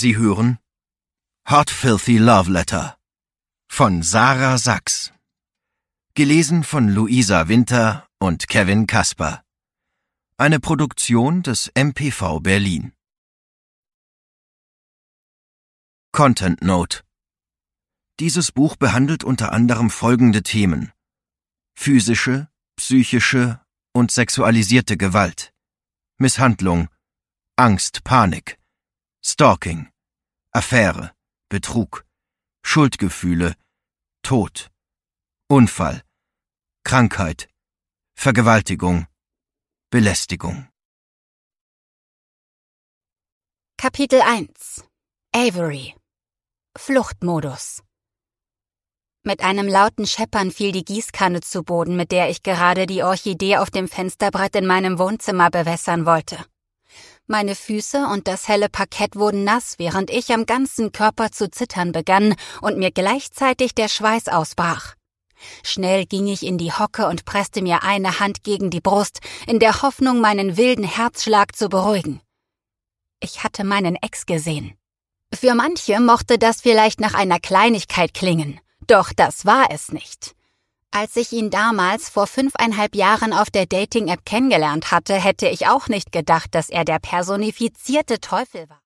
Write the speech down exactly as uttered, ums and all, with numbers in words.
Sie hören Hot Filthy Love Letter von Sarah Sachs. Gelesen von Luisa Winter und Kevin Kasper. Eine Produktion des M P V Berlin. Content Note: Dieses Buch behandelt unter anderem folgende Themen: physische, psychische und sexualisierte Gewalt, Misshandlung, Angst, Panik, Stalking, Affäre, Betrug, Schuldgefühle, Tod, Unfall, Krankheit, Vergewaltigung, Belästigung. Kapitel eins. Avery. Fluchtmodus. Mit einem lauten Scheppern fiel die Gießkanne zu Boden, mit der ich gerade die Orchidee auf dem Fensterbrett in meinem Wohnzimmer bewässern wollte. Meine Füße und das helle Parkett wurden nass, während ich am ganzen Körper zu zittern begann und mir gleichzeitig der Schweiß ausbrach. Schnell ging ich in die Hocke und presste mir eine Hand gegen die Brust, in der Hoffnung, meinen wilden Herzschlag zu beruhigen. Ich hatte meinen Ex gesehen. Für manche mochte das vielleicht nach einer Kleinigkeit klingen, doch das war es nicht. Als ich ihn damals vor fünfeinhalb Jahren auf der Dating-App kennengelernt hatte, hätte ich auch nicht gedacht, dass er der personifizierte Teufel war.